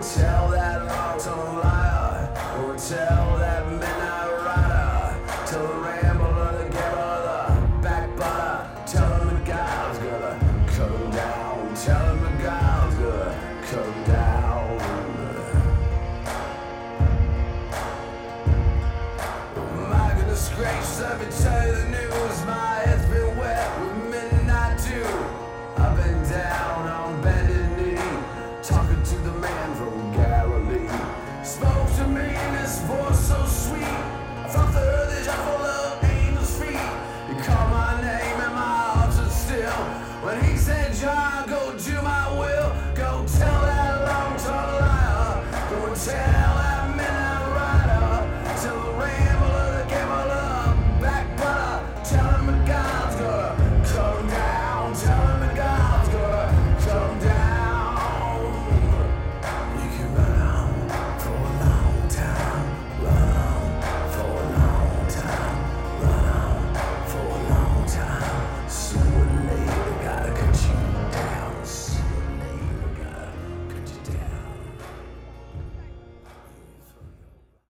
tell that long-tongued liar, go tell that midnight rider, tell the rambler, the gambler, the backbiter, tell him the guy's gonna cut him down, tell him the guy's gonna cut him down. My goodness gracious, let me tell you the news, my head's been wet with midnight dew. I've been down on bended knee, talking to the man from Galilee. Spoke to me in his voice so sweet, I thought the earth is full of angels' feet. He called my name and my heart stood still when he said, John, go do my